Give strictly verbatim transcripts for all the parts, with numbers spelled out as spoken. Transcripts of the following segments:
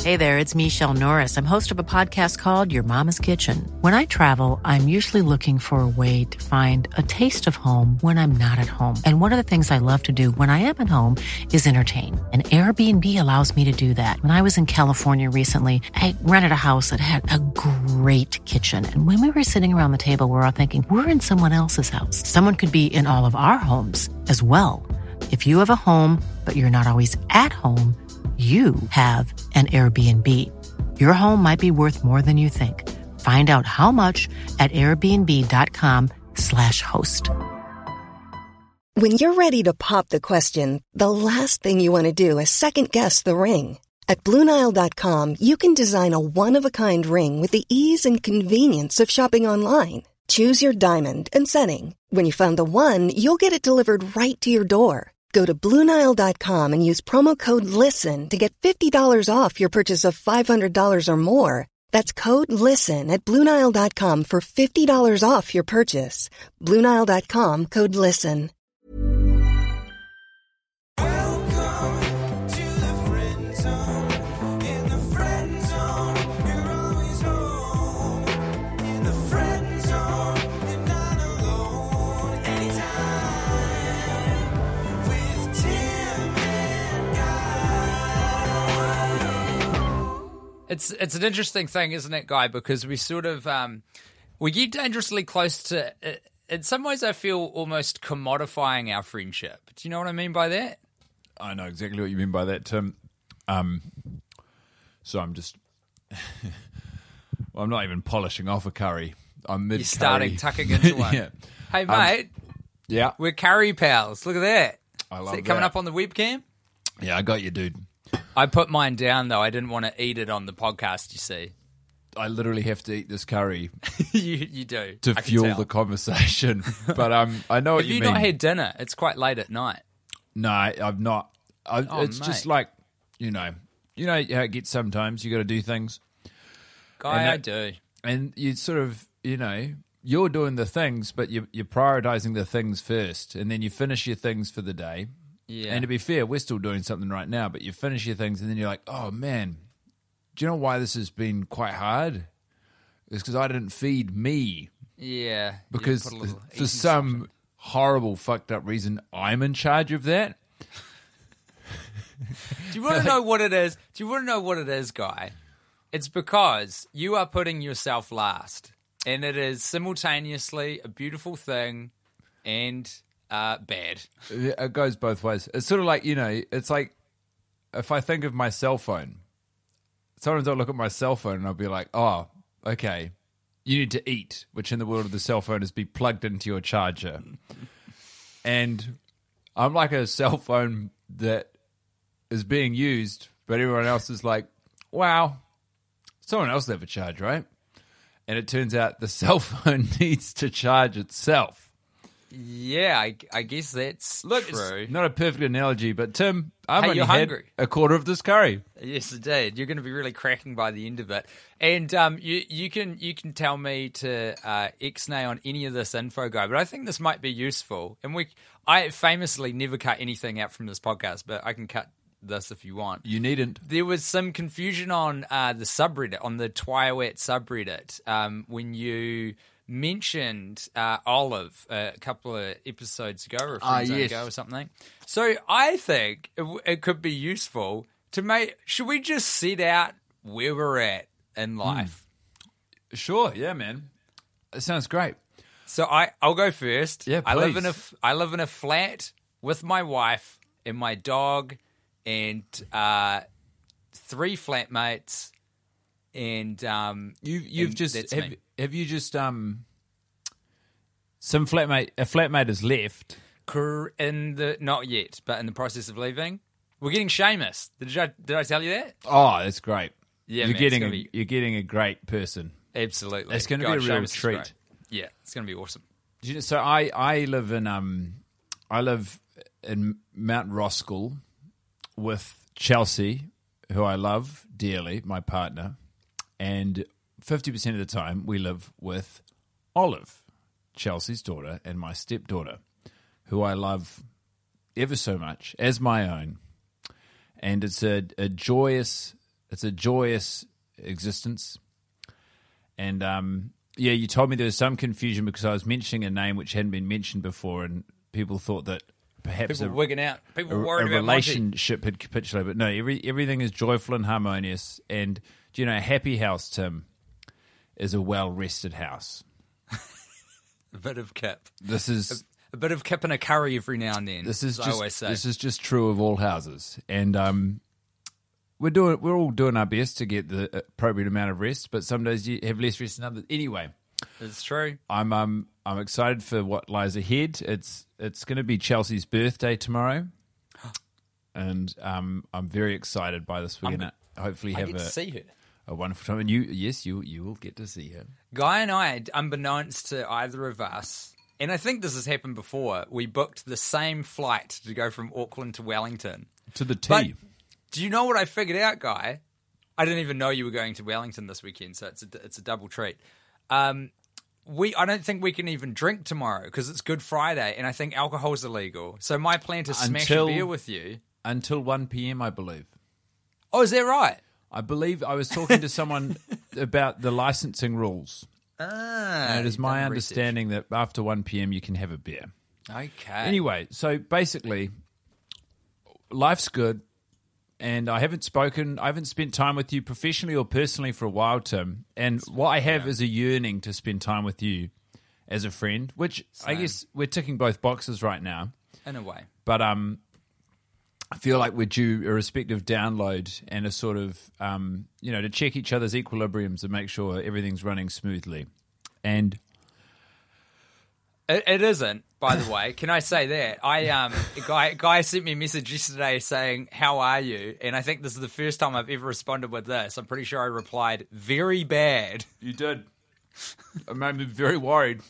Hey there, it's Michelle Norris. I'm host of a podcast called Your Mama's Kitchen. When I travel, I'm usually looking for a way to find a taste of home when I'm not at home. And one of the things I love to do when I am at home is entertain. And Airbnb allows me to do that. When I was in California recently, I rented a house that had a great kitchen. And when we were sitting around the table, we were all thinking, we're in someone else's house. Someone could be in all of our homes as well. If you have a home, but you're not always at home, you have an Airbnb. Your home might be worth more than you think. Find out how much at airbnb.com slash host. When you're ready to pop the question, the last thing you want to do is second-guess the ring. At Blue Nile dot com, you can design a one-of-a-kind ring with the ease and convenience of shopping online. Choose your diamond and setting. When you find the one, you'll get it delivered right to your door. Go to Blue Nile dot com and use promo code LISTEN to get fifty dollars off your purchase of five hundred dollars or more. That's code LISTEN at Blue Nile dot com for fifty dollars off your purchase. Blue Nile dot com, code LISTEN. It's it's an interesting thing, isn't it, Guy? Because we sort of um, we get dangerously close to. In some ways, I feel almost commodifying our friendship. Do you know what I mean by that? I know exactly what you mean by that, Tim. Um, so I'm just. well, I'm not even polishing off a curry. I'm mid. You're starting tucking into one. yeah. Hey, mate. Um, yeah. We're curry pals. Look at that. I love Is that that. coming up on the webcam? Yeah, I got you, dude. I put mine down, though. I didn't want to eat it on the podcast, you see. I literally have to eat this curry you you do. to I can fuel tell. the conversation. But um, I know what Have you, you mean. not had dinner? It's quite late at night. No, I've not. I, Oh, it's just mate. like, you know, you know how it gets sometimes. You got to do things. Guy, And I that- do. And you sort of, you know, you're doing the things, but you're, you're prioritizing the things first. And then you finish your things for the day. Yeah. And to be fair, we're still doing something right now, but you finish your things and then you're like, oh, man, do you know why this has been quite hard? It's because I didn't feed me. Yeah. you Because put a little for eating some sausage. horrible, fucked up reason, I'm in charge of that. Do you want to know what it is? Do you want to know what it is, Guy? It's because you are putting yourself last. And it is simultaneously a beautiful thing and uh, bad. It goes both ways. It's sort of like, you know, it's like if I think of my cell phone, sometimes I'll look at my cell phone and I'll be like, oh, okay, you need to eat, which in the world of the cell phone is be plugged into your charger. And I'm like a cell phone that is being used, but everyone else is like, wow, someone else will have a charge, right? And it turns out the cell phone needs to charge itself. Yeah, I, I guess that's Look, true. it's not a perfect analogy, but Tim, I've Hey, only you're had hungry. a quarter of this curry. Yes, indeed. You're going to be really cracking by the end of it, and um, you you can you can tell me to uh, ixnay on any of this info, Guy. But I think this might be useful, and we I famously never cut anything out from this podcast, but I can cut this if you want. You needn't. There was some confusion on uh, the subreddit, on the Twiowet subreddit, um, when you mentioned uh, Olive a couple of episodes ago or a Ah, friend zone yes. ago or something. So I think it, w- it could be useful to make. Should we just set out where we're at in life? Sure, yeah, man. It sounds great. So I I'll go first. Yeah, I live in a please. f- I live in a flat with my wife and my dog and uh, three flatmates. And um, You, you've and just that's have, me. have you just um some flatmate a flatmate has left. Cor- in the not yet, but in the process of leaving. We're getting Seamus. Did I did I tell you that? Oh, that's great. Yeah, you're man, it's getting gonna a, be- you're getting a great person. Absolutely, It's gonna be God, a real Seamus is treat. great. Yeah, it's going to be awesome. Do you know- So I I live in um I live in Mount Roskill with Chelsea, who I love dearly, my partner, and fifty percent of the time we live with Olive, Chelsea's daughter, and my stepdaughter, who I love ever so much as my own. And it's a, a joyous it's a joyous existence. And um, yeah, you told me there was some confusion because I was mentioning a name which hadn't been mentioned before, and people thought that perhaps People a, were wigging out. People were a, worried a about Monty. relationship had capitulated. But no, every, everything is joyful and harmonious. And do you know, a happy house, Tim, is a well-rested house. A bit of kip. This is A bit of kip and a curry every now and then. this is as just I always say. this is just true of all houses. And um, we're doing we're all doing our best to get the appropriate amount of rest. But some days you have less rest than others. Anyway. It's true. I'm um I'm excited for what lies ahead. It's it's going to be Chelsea's birthday tomorrow, and um I'm very excited by this. We're I'm going to hopefully I have get a, to see her. a wonderful time. And you, yes, you you will get to see her. Guy and I, unbeknownst to either of us, and I think this has happened before, we booked the same flight to go from Auckland to Wellington. To the T. But do you know what I figured out, Guy? I didn't even know you were going to Wellington this weekend, so it's a, it's a double treat. Um, we I don't think we can even drink tomorrow because it's Good Friday, and I think alcohol's illegal. So my plan to smash Until- a beer with you. Until one p.m, I believe. Oh, is that right? I believe I was talking to someone about the licensing rules. Ah, And it is you've my done research. understanding that after one p.m. you can have a beer. Okay. Anyway, so basically, life's good, and I haven't spoken, I haven't spent time with you professionally or personally for a while, Tim. And what I have is a yearning to spend time with you as a friend, which I Same. guess we're ticking both boxes right now. In a way. But um, I feel like we're due a respective download and a sort of, um, you know, to check each other's equilibriums and make sure everything's running smoothly. And It, it isn't, by the way. Can I say that? I um, a guy guy sent me a message yesterday saying, "How are you?" And I think this is the first time I've ever responded with this. I'm pretty sure I replied, "Very bad." you did. I made me very worried.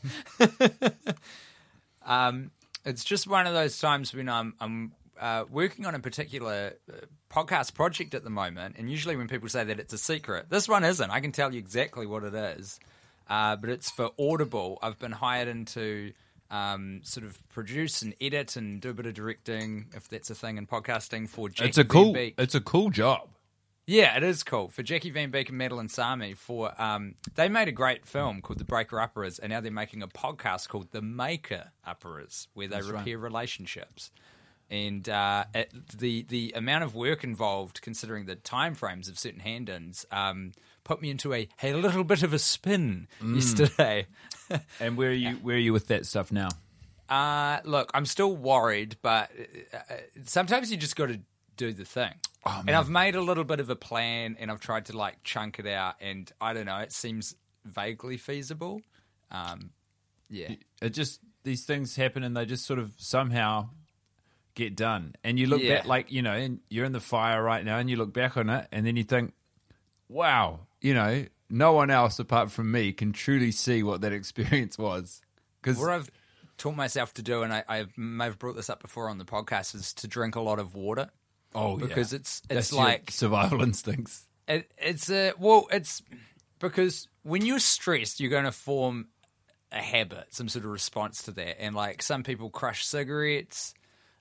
Um, it's just one of those times when I'm I'm uh, working on a particular uh, podcast project at the moment, and usually when people say that it's a secret, this one isn't. I can tell you exactly what it is, uh, but it's for Audible. I've been hired in to um, sort of produce and edit and do a bit of directing, if that's a thing in podcasting, for Jackie It's a Van cool. Beek. It's a cool job. Yeah, it is cool. For Jackie Van Beek and Madeline Sami, for um, they made a great film called The Breaker Upperers, and now they're making a podcast called The Maker Upperers, where they repair relationships. And uh, it, the the amount of work involved, considering the time frames of certain hand-ins, um, put me into a, a little bit of a spin yesterday. And where are you? Where are you with that stuff now? Uh, look, I'm still worried, but uh, sometimes you just got to do the thing. Oh, and I've made a little bit of a plan, and I've tried to like chunk it out, and I don't know, it seems vaguely feasible. Um, yeah, It just these things happen, and they just sort of somehow get done. And you look Yeah. back, like you know, and you're in the fire right now, and you look back on it, and then you think, "Wow, you know, no one else apart from me can truly see what that experience was." Because what I've taught myself to do, and I, I may have brought this up before on the podcast, is to drink a lot of water. oh, because yeah. it's That's it's your like survival instincts. It, it's a well, it's because when you're stressed, you're going to form a habit, some sort of response to that. And like some people crush cigarettes,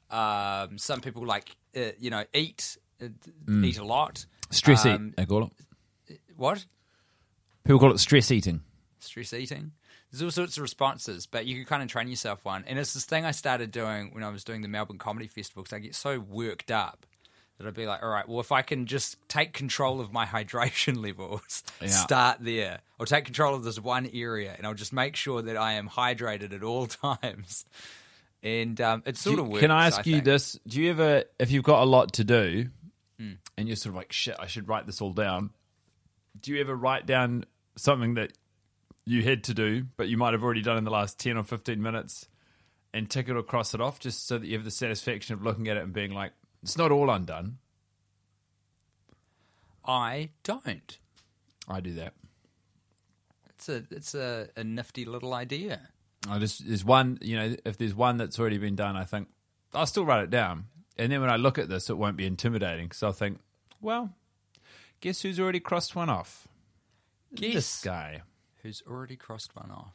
um, some people like uh, you know eat uh, eat a lot. Stress Um, eat, they call it. What? People call it stress eating. Stress eating. There's all sorts of responses, but you can kind of train yourself one. And it's this thing I started doing when I was doing the Melbourne Comedy Festival because I get so worked up that I'd be like, all right, well, if I can just take control of my hydration levels, Yeah. start there. I'll take control of this one area, and I'll just make sure that I am hydrated at all times. And um, it sort Do of you- works. Can I ask you think. this? Do you ever, if you've got a lot to do, Hmm. and you're sort of like, shit, I should write this all down. Do you ever write down something that you had to do, but you might have already done in the last ten or fifteen minutes, and tick it or cross it off, just so that you have the satisfaction of looking at it and being like, it's not all undone. I don't. I do that. It's a it's a, a nifty little idea. I just there's one, you know, if there's one that's already been done, I think I'll still write it down. And then when I look at this, it won't be intimidating because I'll think, well, guess who's already crossed one off? Guess This guy. who's already crossed one off.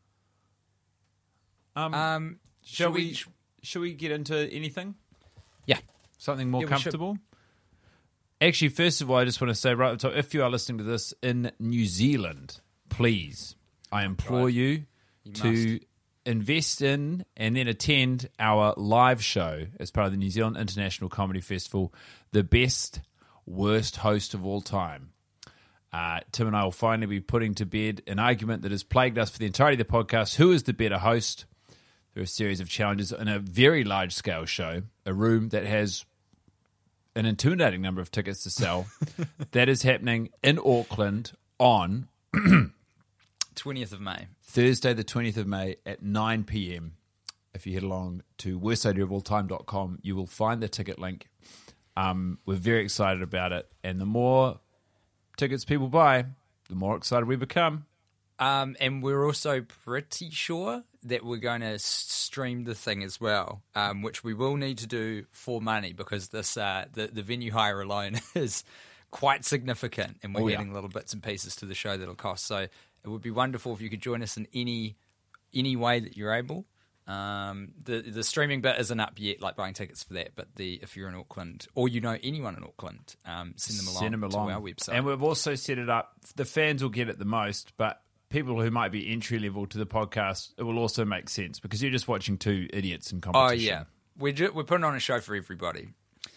Um, Um, shall should we? Shall we get into anything? Yeah. Something more Yeah, we should. comfortable? Actually, first of all, I just want to say right at the top, if you are listening to this in New Zealand, please, I implore Right. you, You to must. invest in and then attend our live show as part of the New Zealand International Comedy Festival, the best, worst host of all time. Uh, Tim and I will finally be putting to bed an argument that has plagued us for the entirety of the podcast. Who is the better host? There are a series of challenges in a very large-scale show, a room that has an intimidating number of tickets to sell. That is happening in Auckland on twentieth of May. Thursday, the twentieth of May at nine p.m. If you head along to worst idea of all time dot com, you will find the ticket link. Um, we're very excited about it. And the more tickets people buy, the more excited we become. Um, and we're also pretty sure that we're going to stream the thing as well, um, which we will need to do for money because this uh, the, the venue hire alone is quite significant, and we're Oh, yeah. getting little bits and pieces to the show that'll cost. So it would be wonderful if you could join us in any any way that you're able. Um, the the streaming bit isn't up yet, like buying tickets for that. But the if you're in Auckland or you know anyone in Auckland, um, send them along, Send them along to our website. And we've also set it up. The fans will get it the most, but people who might be entry level to the podcast, it will also make sense because you're just watching two idiots in Oh competition. yeah, we're ju- we're putting on a show for everybody.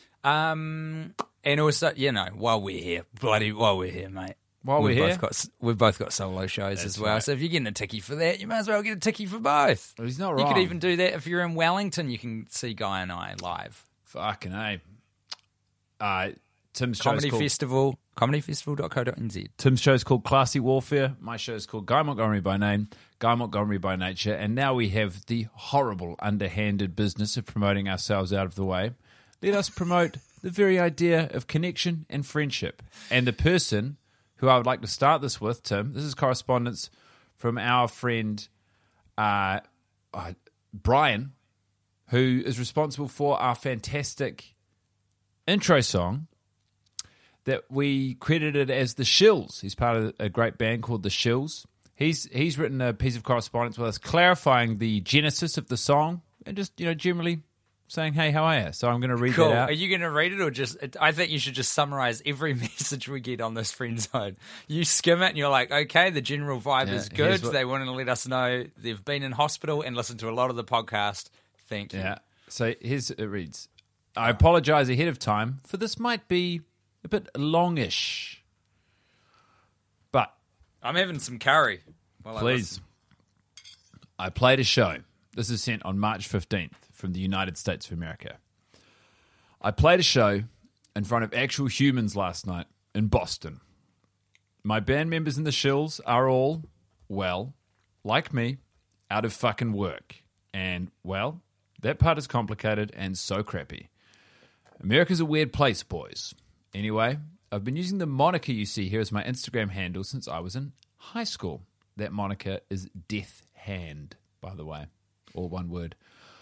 Um, and also, you know, while we're here, bloody, while we're here, mate. While we've we're both here? got s- we've both got solo shows That's as well. right. So if you're getting a tickie for that, you might as well get a tickie for both. Well, he's not You wrong. could even do that if you're in Wellington. You can see Guy and I live. Fucking A. Uh, Tim's show's Comedy called Festival, comedy festival dot co dot n z. Tim's show's called Classy Warfare. My show's called Guy Montgomery by name, Guy Montgomery by nature. And now we have the horrible, underhanded business of promoting ourselves out of the way. Let us promote the very idea of connection and friendship. And the person who I would like to start this with, Tim, this is correspondence from our friend uh, uh, Brian, who is responsible for our fantastic intro song that we credited as The Shills. He's part of a great band called The Shills. He's he's written a piece of correspondence with us clarifying the genesis of the song and just, you know, generally saying, hey, how are you? So I'm going to read Cool. that out. Are you going to read it or just? I think you should just summarize every message we get on this friend zone. You skim it and you're like, okay, the general vibe Yeah, is here's good. what- They want to let us know they've been in hospital and listened to a lot of the podcast. Thank you. Yeah. So here's it reads. I apologize ahead of time, for this might be a bit longish. But I'm having some curry. While I please, listen. I played a show. This is sent on March fifteenth from the United States of America. I played a show in front of actual humans last night in Boston. My band members in the Shills are all, well, like me, out of fucking work. And, well, that part is complicated and so crappy. America's a weird place, boys. Anyway, I've been using the moniker you see here as my Instagram handle since I was in high school. That moniker is Death Hand, by the way. All one word.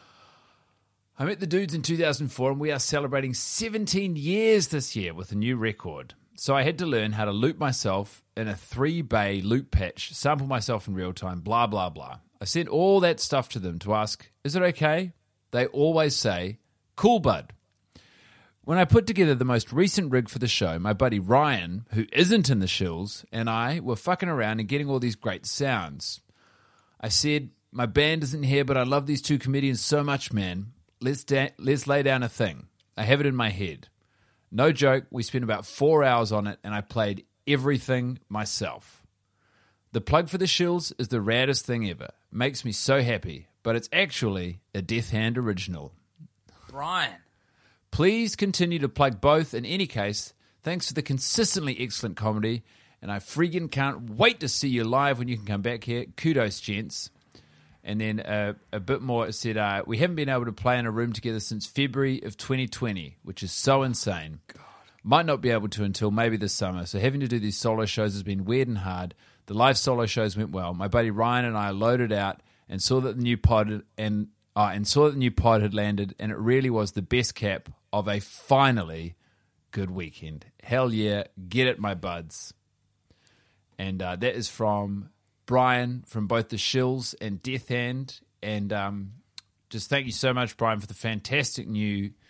I met the dudes in two thousand four and we are celebrating seventeen years this year with a new record. So I had to learn how to loop myself in a three-bay loop patch, sample myself in real time, blah, blah, blah. I sent all that stuff to them to ask, is it okay? They always say, cool, bud. When I put together the most recent rig for the show, my buddy Ryan, who isn't in the Shills, and I were fucking around and getting all these great sounds. I said, my band isn't here, but I love these two comedians so much, man. Let's da- let's lay down a thing. I have it in my head. No joke, we spent about four hours on it, and I played everything myself. The plug for the Shills is the raddest thing ever. Makes me so happy, but it's actually a Death Hand original. Brian. Please continue to plug both. In any case, thanks for the consistently excellent comedy, and I friggin' can't wait to see you live when you can come back here. Kudos, gents. And then uh, a bit more, it said, uh, we haven't been able to play in a room together since February of twenty twenty, which is so insane. God. Might not be able to until maybe this summer, so having to do these solo shows has been weird and hard. The live solo shows went well. My buddy Ryan and I loaded out and saw that the new pod and uh, and saw that the new pod had landed, and it really was the best cap of a finally good weekend. Hell yeah, get it, my buds. And uh, that is from Brian from both the Shills and Death Hand. And um, just thank you so much, Brian, for the fantastic new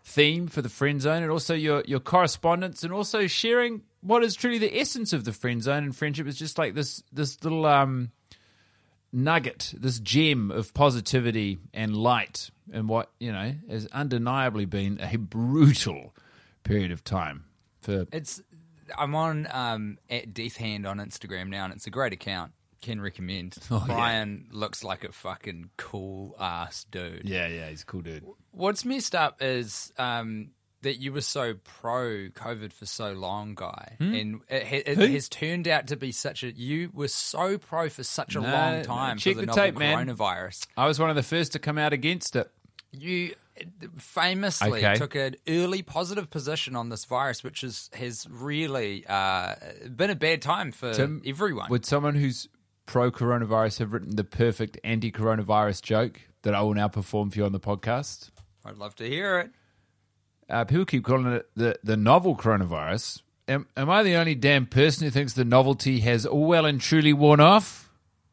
theme for the friend zone, and also your your correspondence, and also sharing what is truly the essence of the friend zone and friendship is just like this this little um, nugget, this gem of positivity and light, and what you know has undeniably been a brutal period of time for. It's I'm on um, at Death Hand on Instagram now, and it's a great account. Can recommend. Oh, Brian yeah. looks like a fucking cool ass dude. Yeah, yeah, he's a cool dude. What's messed up is um, that you were so pro COVID for so long, Guy, Hmm? and it, it, it has turned out to be such a. You were so pro for such a No, long no, time check for the, the novel tape, man. coronavirus. I was one of the first to come out against it. You famously Okay. took an early positive position on this virus, which is, has really uh, been a bad time for Tim, everyone. Would someone who's pro-coronavirus have written the perfect anti-coronavirus joke that I will now perform for you on the podcast? I'd love to hear it. Uh, people keep calling it the, the novel coronavirus. Am, am I the only damn person who thinks the novelty has well and truly worn off?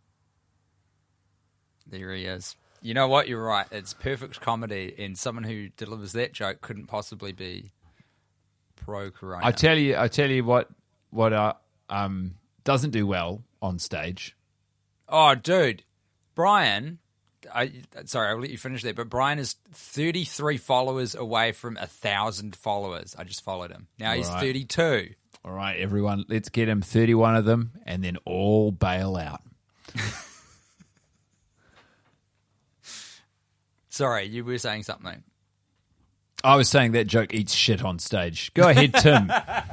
There he is. You know what? You're right. It's perfect comedy, and someone who delivers that joke couldn't possibly be pro-corona. I tell you, I tell you what, what uh, um doesn't do well on stage. Oh, dude, Brian. I, sorry, I'll let you finish that. But Brian is thirty-three followers away from a thousand followers. I just followed him. Now All he's right. thirty-two. All right, everyone, let's get him thirty-one of them, and then all bail out. Sorry, you were saying something. I was saying that joke eats shit on stage. Go ahead, Tim.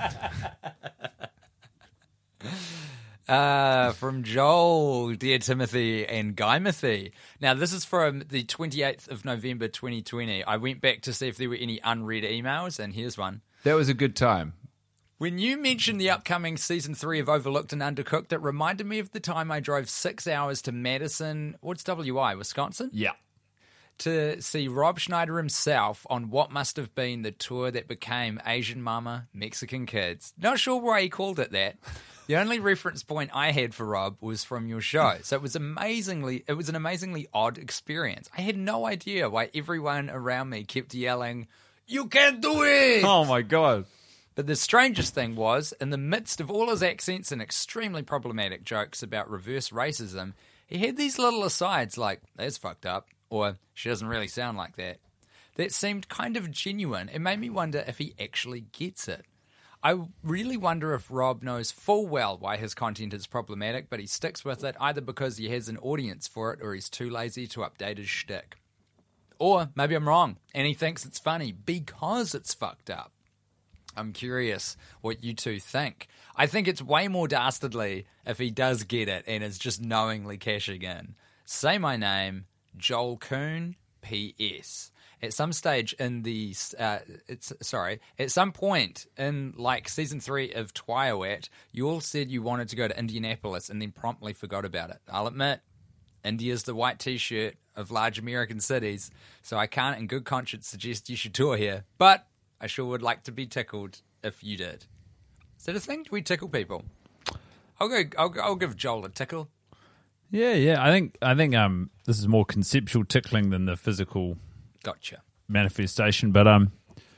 Uh, from Joel, dear Timothy and Guymathy. Now, this is from the twenty-eighth of November, twenty twenty. I went back to see if there were any unread emails, and here's one. That was a good time. When you mentioned the upcoming season three of Overlooked and Undercooked, it reminded me of the time I drove six hours to Madison, what's W I, Wisconsin? Yeah. To see Rob Schneider himself on what must have been the tour that became Asian Mama, Mexican Kids. Not sure why he called it that. The only reference point I had for Rob was from your show. So it was amazingly, it was an amazingly odd experience. I had no idea why everyone around me kept yelling, "You can't do it!" Oh, my God. But the strangest thing was, in the midst of all his accents and extremely problematic jokes about reverse racism, he had these little asides like, "That's fucked up," or "She doesn't really sound like that." That seemed kind of genuine. It made me wonder if he actually gets it. I really wonder if Rob knows full well why his content is problematic, but he sticks with it either because he has an audience for it or he's too lazy to update his shtick. Or maybe I'm wrong, and he thinks it's funny because it's fucked up. I'm curious what you two think. I think it's way more dastardly if he does get it and is just knowingly cashing in. Say my name, Joel Kuhn, P S At some stage in the, uh, it's sorry, at some point in like season three of Twilight, you all said you wanted to go to Indianapolis and then promptly forgot about it. I'll admit, India's the white t-shirt of large American cities, so I can't in good conscience suggest you should tour here, but I sure would like to be tickled if you did. Is that a thing? Do we tickle people? I'll go. I'll, I'll give Joel a tickle. Yeah, yeah. I think I think um this is more conceptual tickling than the physical Gotcha. manifestation. But um,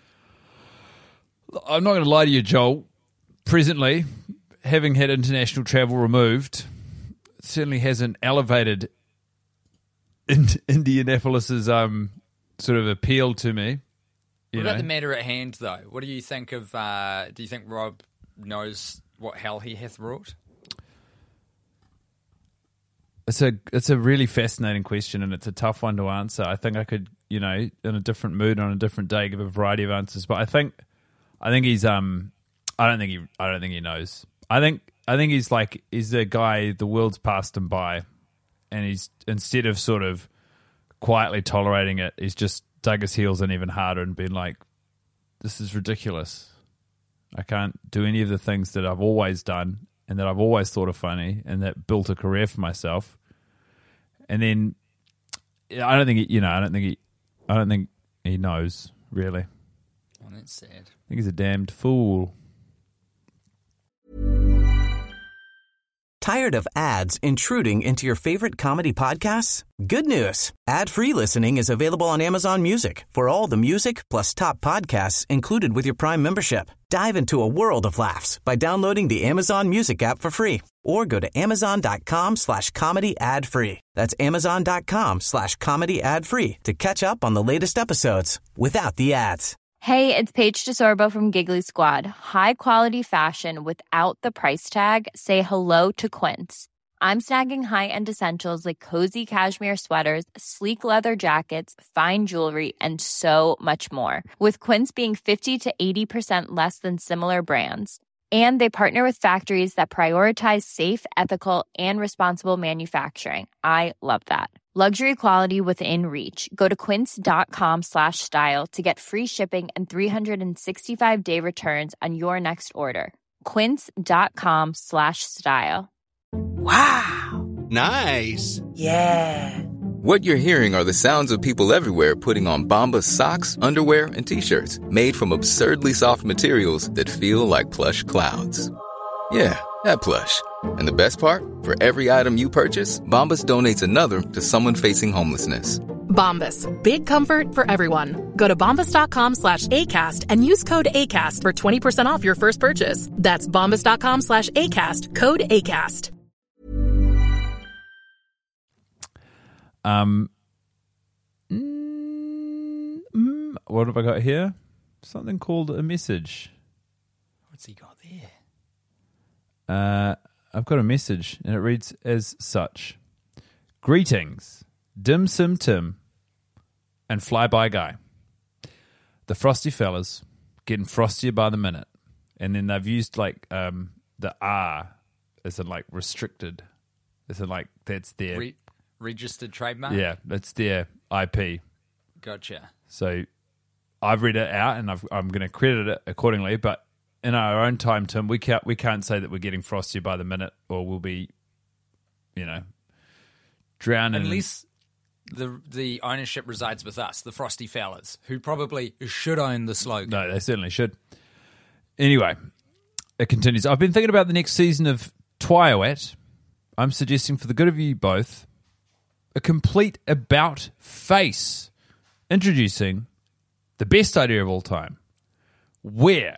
I'm not going to lie to you, Joel. Presently, having had international travel removed, certainly hasn't elevated in- Indianapolis's um sort of appeal to me. You What know? about the matter at hand, though? What do you think of? Uh, do you think Rob knows what hell he hath wrought? It's a it's a really fascinating question, and it's a tough one to answer. I think I could, you know, in a different mood on a different day, give a variety of answers. But I think, I think he's um, I don't think he, I don't think he knows. I think I think he's like he's a guy the world's passed him by, and he's instead of sort of quietly tolerating it, he's just dug his heels in even harder and been like, "This is ridiculous. I can't do any of the things that I've always done." And that I've always thought are funny, and that built a career for myself. And then, I don't think he, you know, I don't think he, I don't think he knows really. Oh, that's sad. I think he's a damned fool. Tired of ads intruding into your favorite comedy podcasts? Good news. Ad-free listening is available on Amazon Music for all the music plus top podcasts included with your Prime membership. Dive into a world of laughs by downloading the Amazon Music app for free or go to amazon.com slash comedy ad free. That's amazon.com slash comedy ad free to catch up on the latest episodes without the ads. Hey, it's Paige DeSorbo from Giggly Squad. High quality fashion without the price tag. Say hello to Quince. I'm snagging high-end essentials like cozy cashmere sweaters, sleek leather jackets, fine jewelry, and so much more. With Quince being fifty to eighty percent less than similar brands. And they partner with factories that prioritize safe, ethical, and responsible manufacturing. I love that. Luxury quality within reach. Go to quince.com slash style to get free shipping and three sixty-five day returns on your next order. Quince.com slash style. Wow. Nice. Yeah. What you're hearing are the sounds of people everywhere putting on Bombas socks, underwear, and T-shirts made from absurdly soft materials that feel like plush clouds. Yeah, that plush. And the best part? For every item you purchase, Bombas donates another to someone facing homelessness. Bombas. Big comfort for everyone. Go to bombas.com slash ACAST and use code ACAST for twenty percent off your first purchase. That's bombas.com slash ACAST. Code ACAST. Um, mm, mm, what have I got here? Something called a message. What's he got there? Uh, I've got a message, and it reads as such. Greetings, Dim Sim Tim and Flyby Guy. The frosty fellas getting frostier by the minute. And then they've used like um, the R as in like restricted. As in like that's their... Re- registered trademark? Yeah, that's their I P. Gotcha. So I've read it out, and I've, I'm going to credit it accordingly, but in our own time, Tim, we can't we can't say that we're getting frostier by the minute, or we'll be, you know, drowning. Unless the the ownership resides with us, the frosty fellas, who probably should own the slogan. No, they certainly should. Anyway, it continues. I've been thinking about the next season of Twilight. I'm suggesting, for the good of you both, a complete about face, introducing the best idea of all time, where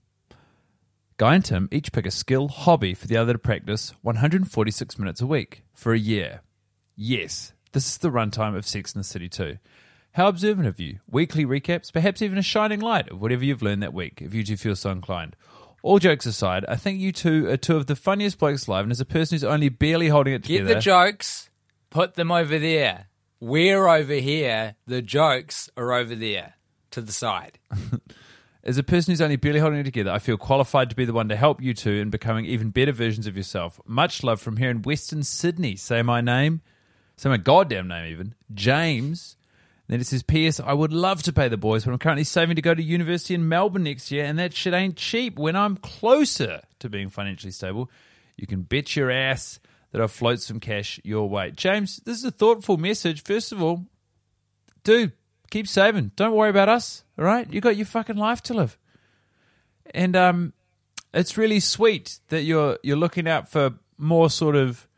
Guy and Tim each pick a skill, hobby for the other to practice one hundred forty-six minutes a week for a year. Yes, this is the runtime of Sex and the City two. How observant of you. Weekly recaps, perhaps even a shining light of whatever you've learned that week, if you two feel so inclined. All jokes aside, I think you two are two of the funniest blokes alive, and as a person who's only barely holding it together... Get the jokes, put them over there. We're over here, the jokes are over there, to the side. As a person who's only barely holding it together, I feel qualified to be the one to help you two in becoming even better versions of yourself. Much love from here in Western Sydney. Say my name. Say my goddamn name even. James. And then it says, P S. I would love to pay the boys, but I'm currently saving to go to university in Melbourne next year, and that shit ain't cheap. When I'm closer to being financially stable, you can bet your ass that I'll float some cash your way. James, this is a thoughtful message. First of all, dude, keep saving. Don't worry about us, all right? You got your fucking life to live. And um, it's really sweet that you're you're looking out for more sort of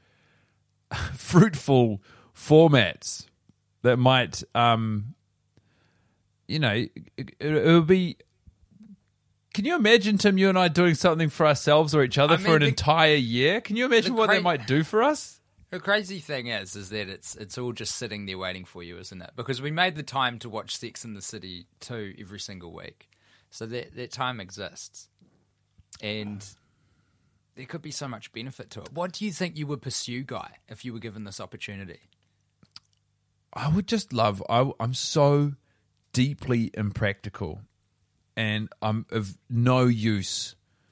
fruitful formats that might, um, you know, it, it would be... Can you imagine, Tim, you and I doing something for ourselves or each other I mean, for an the, entire year? Can you imagine what cra- that might do for us? The crazy thing is, is that it's it's all just sitting there waiting for you, isn't it? Because we made the time to watch Sex and the City two every single week. So that, that time exists. And there could be so much benefit to it. What do you think you would pursue, Guy, if you were given this opportunity? I would just love... I, I'm so deeply impractical, and I'm of no use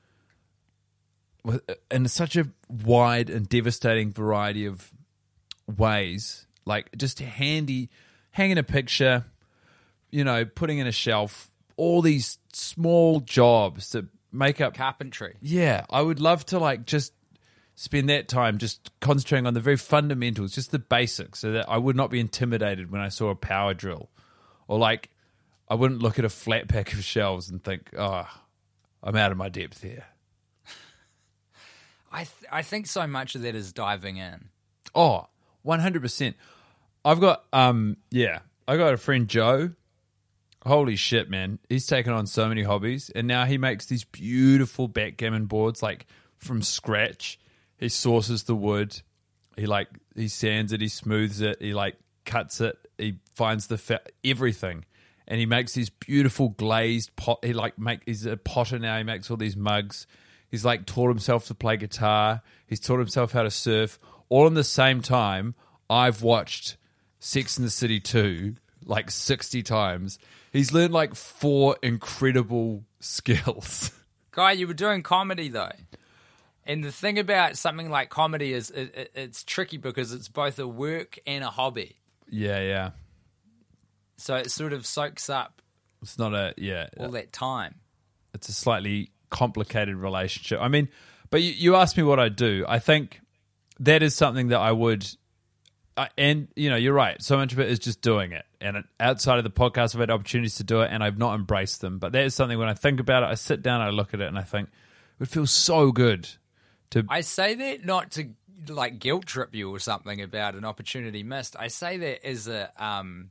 in such a wide and devastating variety of ways. Like just handy, hanging a picture, you know, putting in a shelf, all these small jobs that make up... Carpentry. Yeah, I would love to like just spend that time just concentrating on the very fundamentals, just the basics, so that I would not be intimidated when I saw a power drill. Or like, I wouldn't look at a flat pack of shelves and think, oh, I'm out of my depth here. I th- I think so much of that is diving in. Oh, one hundred percent. I've got, um, yeah, I got a friend, Joe. Holy shit, man. He's taken on so many hobbies, and now he makes these beautiful backgammon boards, like, from scratch. He sources the wood. He, like, he sands it, he smooths it, he, like, cuts it, he finds the fa- everything. And he makes these beautiful glazed pot. He, like, make, he's a potter now. He makes all these mugs. He's, like, taught himself to play guitar. He's taught himself how to surf. All in the same time, I've watched Sex and the City two like sixty times. He's learned like four incredible skills. Guy, you were doing comedy though. And the thing about something like comedy is it, it, it's tricky because it's both a work and a hobby. Yeah, yeah. So it sort of soaks up It's not a, yeah. all that time. It's a slightly complicated relationship. I mean, but you, you asked me what I do. I think that is something that I would, uh, and you know, you're right. So much of it is just doing it. And outside of the podcast, I've had opportunities to do it, and I've not embraced them. But that is something when I think about it, I sit down, I look at it, and I think it would feel so good to. I say that not to like guilt trip you or something about an opportunity missed. I say that as a um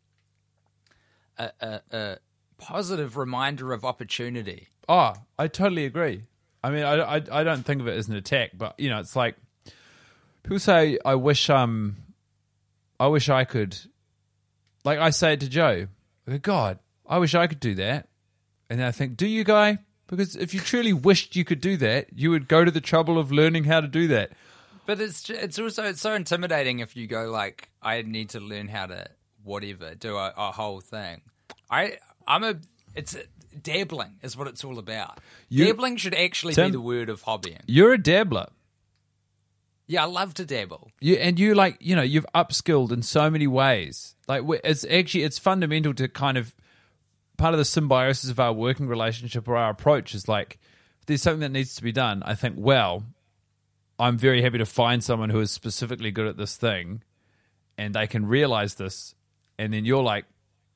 a, a, a positive reminder of opportunity. Oh, I totally agree. I mean, I, I, I don't think of it as an attack, but you know, it's like people say, "I wish um, I wish I could." Like I say it to Joe, I go, God, I wish I could do that. And then I think, do you, Guy? Because if you truly wished you could do that, you would go to the trouble of learning how to do that. But it's it's also it's so intimidating if you go like, I need to learn how to whatever do a, a whole thing. I I'm a it's a, dabbling is what it's all about. You, dabbling should actually Tim, be the word of hobbying. You're a dabbler. Yeah, I love to dabble. You and you like you know you've upskilled in so many ways. Like it's actually it's fundamental to kind of part of the symbiosis of our working relationship or our approach is like if there's something that needs to be done. I think well, I'm very happy to find someone who is specifically good at this thing, and they can realize this, and then you're like,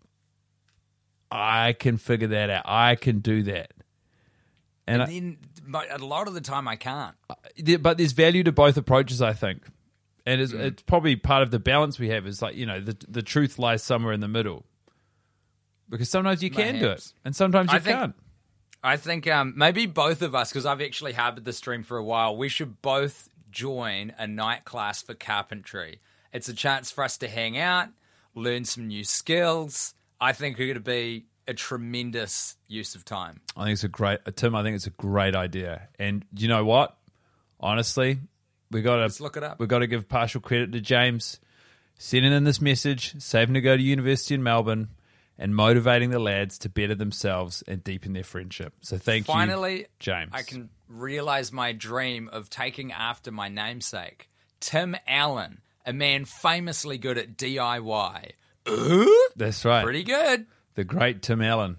I can figure that out. I can do that. And, and then I, a lot of the time I can't. But there's value to both approaches, I think. And it's, Mm. it's probably part of the balance we have is like, you know, the the truth lies somewhere in the middle. Because sometimes you can do it, Perhaps. and sometimes you I think- can't. I think um, maybe both of us, because I've actually harbored this dream for a while, we should both join a night class for carpentry. It's a chance for us to hang out, learn some new skills. I think it's going to be a tremendous use of time. I think it's a great, Tim, I think it's a great idea. And you know what? Honestly, we got Let's to look it up. we got to give partial credit to James sending in this message, saving to go to university in Melbourne, and motivating the lads to better themselves and deepen their friendship. So thank Finally, you, James. I can realize my dream of taking after my namesake, Tim Allen, a man famously good at D I Y. That's right. Pretty good. The great Tim Allen.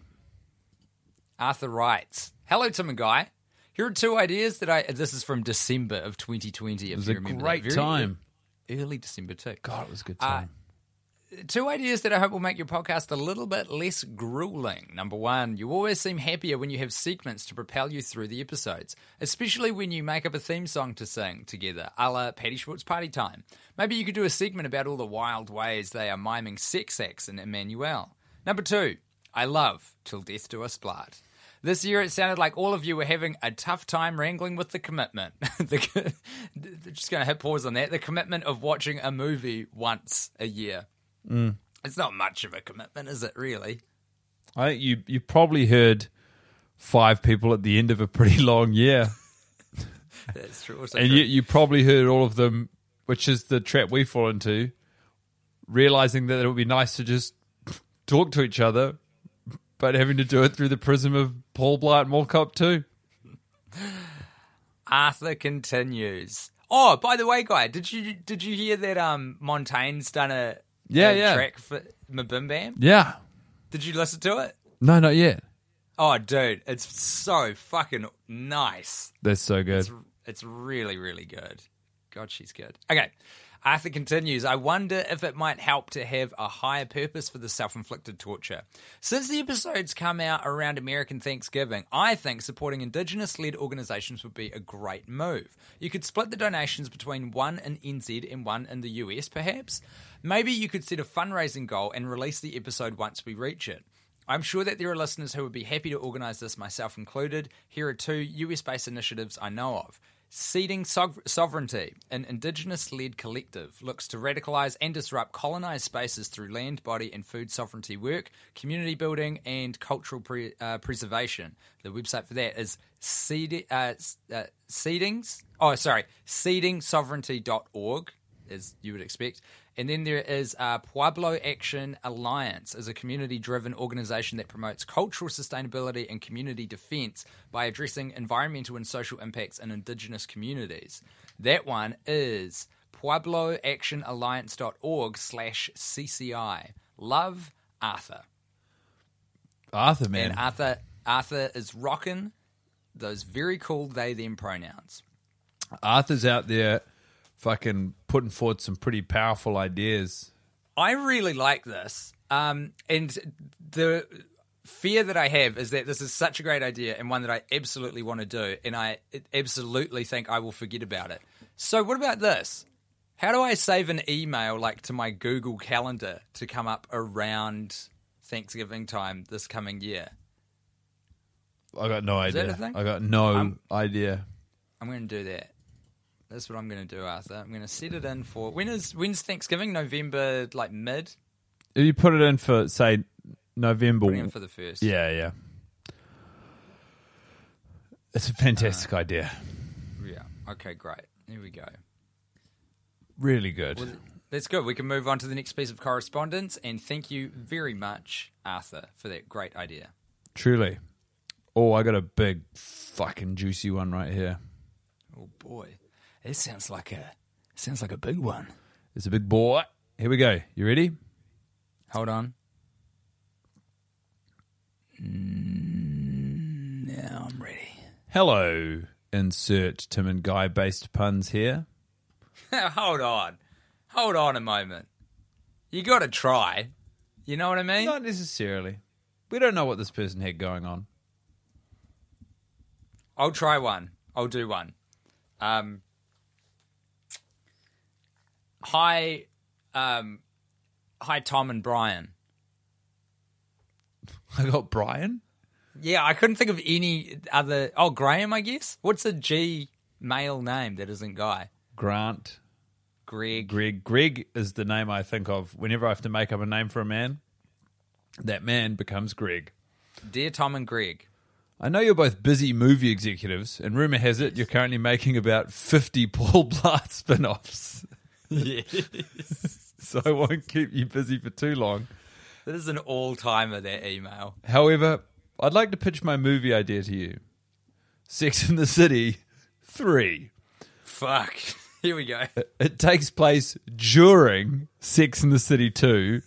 Arthur writes, hello, Tim and Guy. Here are two ideas that I... This is from December of twenty twenty. If It was you a remember great that. Very time. Early December too. God, it was a good Uh, time. Two ideas that I hope will make your podcast a little bit less grueling. Number one, you always seem happier when you have segments to propel you through the episodes, especially when you make up a theme song to sing together, a la Paddy Schwartz Party Time. Maybe you could do a segment about all the wild ways they are miming sex acts in Emmanuel. Number two, I love Till Death Do Us Part. This year it sounded like all of you were having a tough time wrangling with the commitment. the, just going to hit pause on that. The commitment of watching a movie once a year. Mm. It's not much of a commitment, is it, really? I think you, you probably heard five people at the end of a pretty long year. That's true. Also and true. you, you probably heard all of them, which is the trap we fall into, realizing that it would be nice to just talk to each other, but having to do it through the prism of Paul Blart Mall Cop two. Arthur continues. Oh, by the way, Guy, did you did you hear that um Montaigne's done a, Yeah, a yeah. track for Mabim Bam? Yeah. Did you listen to it? No, not yet. Oh, dude, it's so fucking nice. That's so good. It's, it's really, really good. God, she's good. Okay. Arthur continues, I wonder if it might help to have a higher purpose for the self-inflicted torture. Since the episodes come out around American Thanksgiving, I think supporting Indigenous-led organisations would be a great move. You could split the donations between one in N Z and one in the U S, perhaps. Maybe you could set a fundraising goal and release the episode once we reach it. I'm sure that there are listeners who would be happy to organise this, myself included. Here are two U S-based initiatives I know of. Seeding Sov- Sovereignty, an Indigenous-led collective, looks to radicalise and disrupt colonised spaces through land, body and food sovereignty work, community building and cultural pre- uh, preservation. The website for that is seed- uh, uh, Seedings, oh sorry, seeding sovereignty dot org, as you would expect. And then there is uh, Pueblo Action Alliance, as a community-driven organisation that promotes cultural sustainability and community defence by addressing environmental and social impacts in Indigenous communities. That one is pueblo action alliance dot org slash C C I. Love, Arthur. Arthur, man. And Arthur, Arthur is rocking those very cool they-them pronouns. Arthur's out there fucking putting forward some pretty powerful ideas. I really like this. Um, and the fear that I have is that this is such a great idea and one that I absolutely want to do, and I absolutely think I will forget about it. So what about this? How do I save an email like to my Google Calendar to come up around Thanksgiving time this coming year? I got no Is that idea. a thing? I got no I'm- idea. I'm going to do that. That's what I'm going to do, Arthur. I'm going to set it in for... When is when's Thanksgiving? November, like mid? If you put it in for, say, November. Putting in for the first. Yeah, yeah. It's a fantastic idea. Yeah. Okay, great. Here we go. Really good. Well, that's good. We can move on to the next piece of correspondence. And thank you very much, Arthur, for that great idea. Truly. Oh, I got a big fucking juicy one right here. Oh, boy. It sounds like a sounds like a big one. It's a big boy. Here we go. You ready? Hold on. Mm, now I'm ready. Hello. Insert Tim and Guy based puns here. Hold on. Hold on a moment. You got to try. You know what I mean? Not necessarily. We don't know what this person had going on. I'll try one. I'll do one. Um. Hi, um, hi, Tom and Brian. I got Brian? Yeah, I couldn't think of any other... Oh, Graham, I guess? What's a G male name that isn't Guy? Grant. Greg. Greg. Greg is the name I think of whenever I have to make up a name for a man. That man becomes Greg. Dear Tom and Greg. I know you're both busy movie executives, and rumor has it you're currently making about fifty Paul Blart spin-offs. Yes. So I won't keep you busy for too long. That is an all-timer, that email. However, I'd like to pitch my movie idea to you. Sex and the City three. Fuck. Here we go. It, it takes place during Sex and the City two.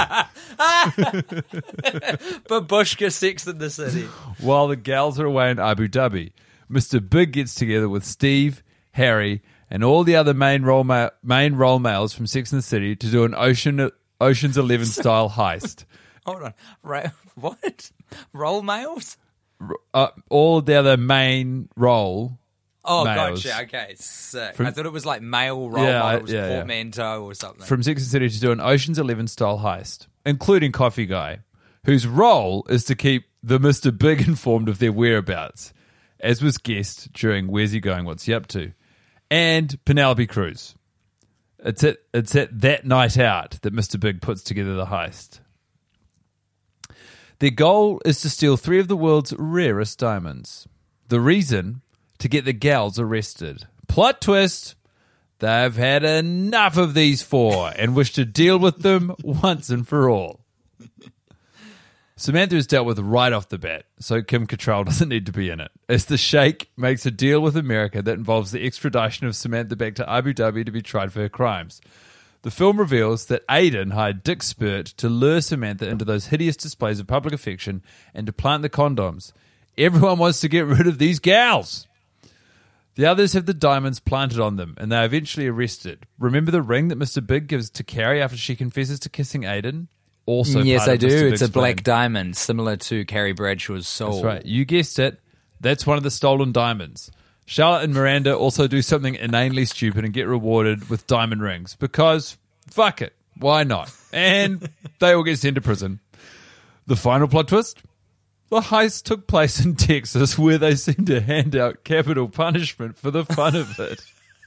Babushka Sex in the City. While the gals are away in Abu Dhabi, Mister Big gets together with Steve, Harry, and all the other main role ma- main role males from Sex and the City to do an Ocean Ocean's Eleven style heist. Hold on. Right. What? Role males? Uh, all the other main role. Oh, males gotcha. Okay, sick. From- I thought it was like male role Yeah, I- models, yeah, yeah. portmanteau or something. from Sex and the City to do an Ocean's Eleven style heist, including Coffee Guy, whose role is to keep the Mister Big informed of their whereabouts, as was guessed during Where's He Going, What's He Up To, and Penelope Cruz. It's at, it's at that night out that Mister Big puts together the heist. Their goal is to steal three of the world's rarest diamonds. The reason? To get the gals arrested. Plot twist. They've had enough of these four and wish to deal with them once and for all. Samantha is dealt with right off the bat, so Kim Cattrall doesn't need to be in it, as the Sheikh makes a deal with America that involves the extradition of Samantha back to Abu Dhabi to be tried for her crimes. The film reveals that Aiden hired Dick Spurt to lure Samantha into those hideous displays of public affection and to plant the condoms. Everyone wants to get rid of these gals. The others have the diamonds planted on them, and they are eventually arrested. Remember the ring that Mister Big gives to Carrie after she confesses to kissing Aiden? Also, yes, part I of do. Mister It's Big's a black plan. diamond, similar to Carrie Bradshaw's soul. That's right. You guessed it. That's one of the stolen diamonds. Charlotte and Miranda also do something inanely stupid and get rewarded with diamond rings because, fuck it, why not? And they all get sent to prison. The final plot twist? The heist took place in Texas where they seem to hand out capital punishment for the fun of it.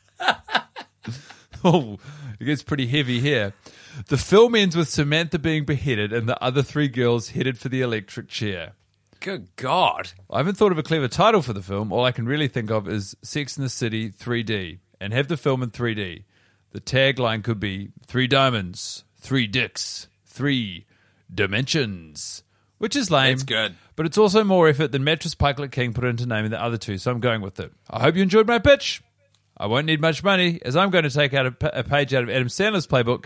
Oh, it gets pretty heavy here. The film ends with Samantha being beheaded and the other three girls headed for the electric chair. Good God. I haven't thought of a clever title for the film. All I can really think of is Sex and the City three D and have the film in three D. The tagline could be three diamonds, three dicks, three dimensions, which is lame. That's good. But it's also more effort than Mattress Pikelet King put into naming the other two, so I'm going with it. I hope you enjoyed my pitch. I won't need much money, as I'm going to take out a, pa- a page out of Adam Sandler's playbook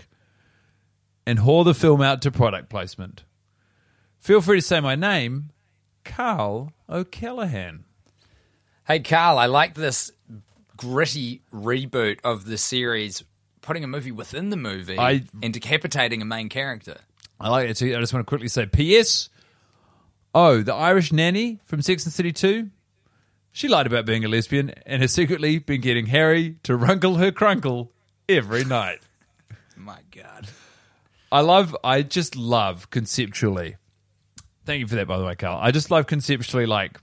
and haul the film out to product placement. Feel free to say my name, Carl O'Callaghan. Hey, Carl, I like this gritty reboot of the series, putting a movie within the movie I- and decapitating a main character. I like it too. I just want to quickly say P S. Oh, the Irish nanny from Sex and the City two? She lied about being a lesbian and has secretly been getting Harry to runkle her crunkle every night. My God. I love, I just love conceptually. Thank you for that, by the way, Carl. I just love conceptually, like,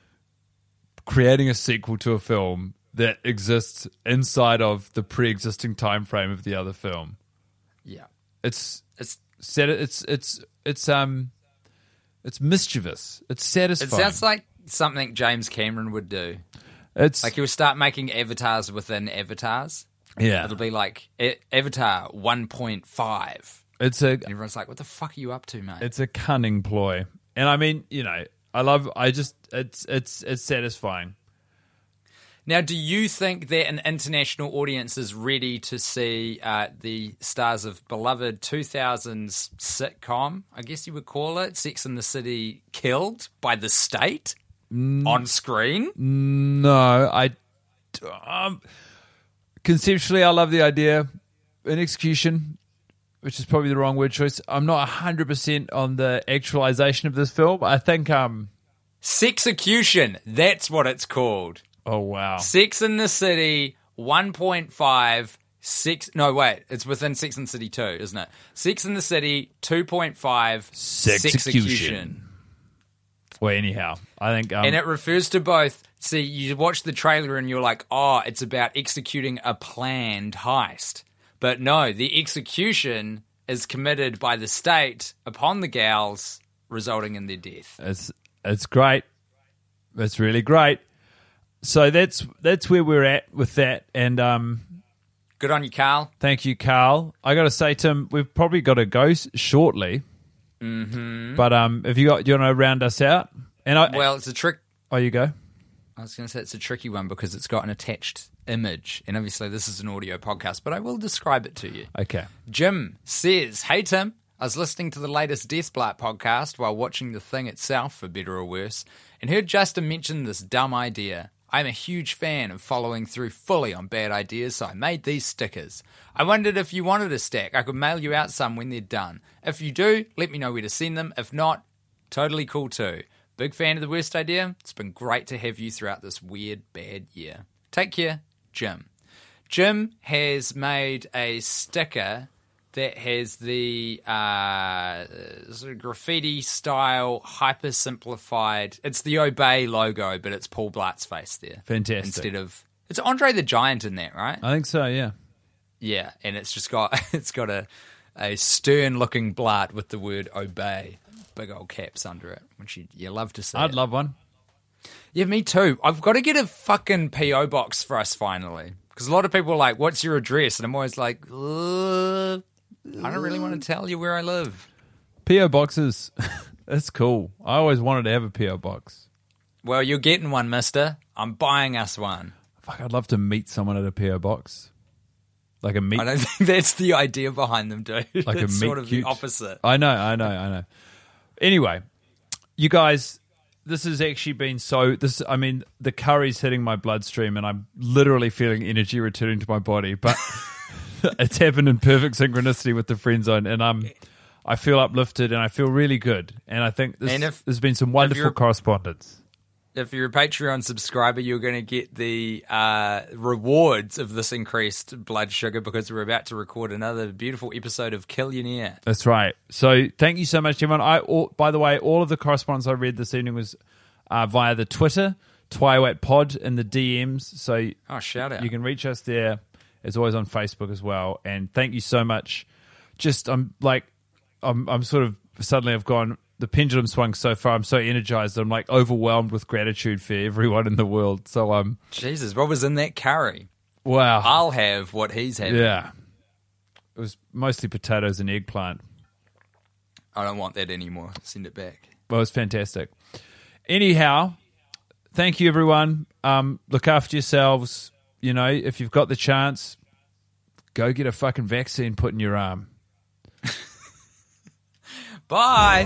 creating a sequel to a film that exists inside of the pre-existing time frame of the other film. Yeah. It's It's set. It's it's it's um, it's mischievous. It's It satisfying. sounds like something James Cameron would do. it's Like he would start making avatars within avatars. yeah. It'll be like a- Avatar one point five. It's a And everyone's like, what the fuck are you up to, mate? it's a cunning ploy, and I mean, you know, I love. I just it's it's it's satisfying. Now, do you think that an international audience is ready to see uh, the stars of beloved two thousands sitcom, I guess you would call it, Sex and the City, killed by the state on screen? No, I um, conceptually, I love the idea. In execution, which is probably the wrong word choice, I'm not one hundred percent on the actualization of this film. I think, um, Sexecution, that's what it's called. oh, wow. Sex and the City one point five, six, no, wait, it's within Sex and the City two, isn't it? Sex and the City two point five, Sexecution. Well, anyhow, I think... Um, And it refers to both. See, you watch the trailer and you're like, oh, it's about executing a planned heist. But no, the execution is committed by the state upon the gals, resulting in their death. It's it's great. It's really great. So that's that's where we're at with that. And um, Good on you, Carl. thank you, Carl. I got to say, Tim, we've probably got to go s- shortly. Mm-hmm. But um, if you got, do you want to round us out? And I, Well, it's a trick. oh, you go. I was going to say it's a tricky one because it's got an attached image. And obviously, this is an audio podcast, but I will describe it to you. Okay. Jim says, hey, Tim, I was listening to the latest Deathblight podcast while watching the thing itself, for better or worse, and heard Justin mention this dumb idea. I'm a huge fan of following through fully on bad ideas, so I made these stickers. I wondered if you wanted a stack. I could mail you out some when they're done. If you do, let me know where to send them. If not, totally cool too. Big fan of the worst idea. It's been great to have you throughout this weird, bad year. Take care, Jim. Jim has made a sticker that has the uh, sort of graffiti-style, hyper-simplified... It's the Obey logo, but it's Paul Blart's face there. Fantastic. Instead of... It's Andre the Giant in that, right? I think so, yeah. Yeah, and it's just got it's got a, a stern-looking Blart with the word Obey. Big old caps under it, which you, you love to see. I'd it. love one. Yeah, me too. I've got to get a fucking P O box for us finally. Because a lot of people are like, what's your address? And I'm always like, uh, I don't really want to tell you where I live. P O boxes, that's cool. I always wanted to have a P O box. Well, you're getting one, mister. I'm buying us one. Fuck, I'd love to meet someone at a P O box. Like a meet. I don't think that's the idea behind them, dude. Like a it's meet sort of cute. the opposite. I know, I know, I know. Anyway, you guys, this has actually been so. This, I mean, the curry's hitting my bloodstream, and I'm literally feeling energy returning to my body. But it's happened in perfect synchronicity with the friend zone, and I'm, I feel uplifted, and I feel really good. And I think this, And if- there's been some wonderful correspondence. If you're a Patreon subscriber, you're going to get the uh, rewards of this increased blood sugar because we're about to record another beautiful episode of Killionaire. That's right. So thank you so much, everyone. I, all, by the way, all of the correspondence I read this evening was uh, via the Twitter, Twilight Pod, and the D Ms. So Oh, shout out. you can reach us there, as always, on Facebook as well. And thank you so much. Just, I'm like, I'm, I'm sort of, suddenly I've gone, the pendulum swung so far. I'm so energized. I'm like overwhelmed with gratitude for everyone in the world. So um, Jesus, what was in that curry? wow, I'll have what he's having. yeah, it was mostly potatoes and eggplant. I don't want that anymore. Send it back. Well, it was fantastic. Anyhow, thank you, everyone. Um, look after yourselves. You know, if you've got the chance, go get a fucking vaccine put in your arm. Bye.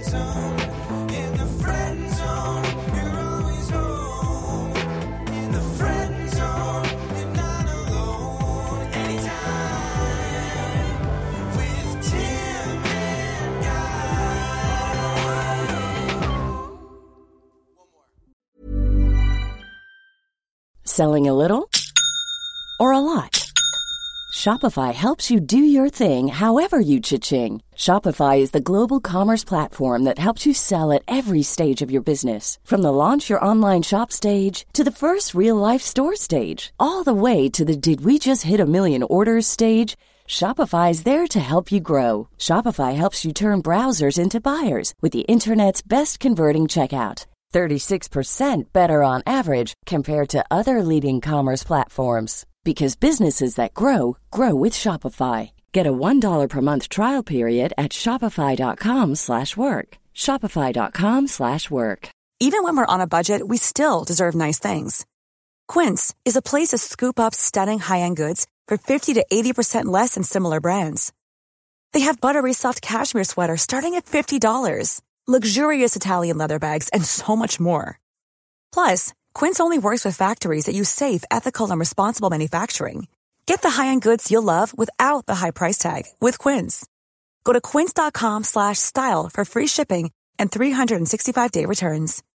Selling a little or a lot? Shopify helps you do your thing however you cha-ching. Shopify is the global commerce platform that helps you sell at every stage of your business. From the launch your online shop stage to the first real-life store stage, all the way to the did we just hit a million orders stage. Shopify is there to help you grow. Shopify helps you turn browsers into buyers with the internet's best converting checkout. thirty-six percent better on average compared to other leading commerce platforms. Because businesses that grow, grow with Shopify. Get a one dollar per month trial period at shopify.com slash work. Shopify.com slash work. Even when we're on a budget, we still deserve nice things. Quince is a place to scoop up stunning high-end goods for fifty to eighty percent less than similar brands. They have buttery soft cashmere sweaters starting at fifty dollars, luxurious Italian leather bags, and so much more. Plus, Quince only works with factories that use safe, ethical, and responsible manufacturing. Get the high-end goods you'll love without the high price tag with Quince. Go to quince.com slash style for free shipping and three sixty-five day returns.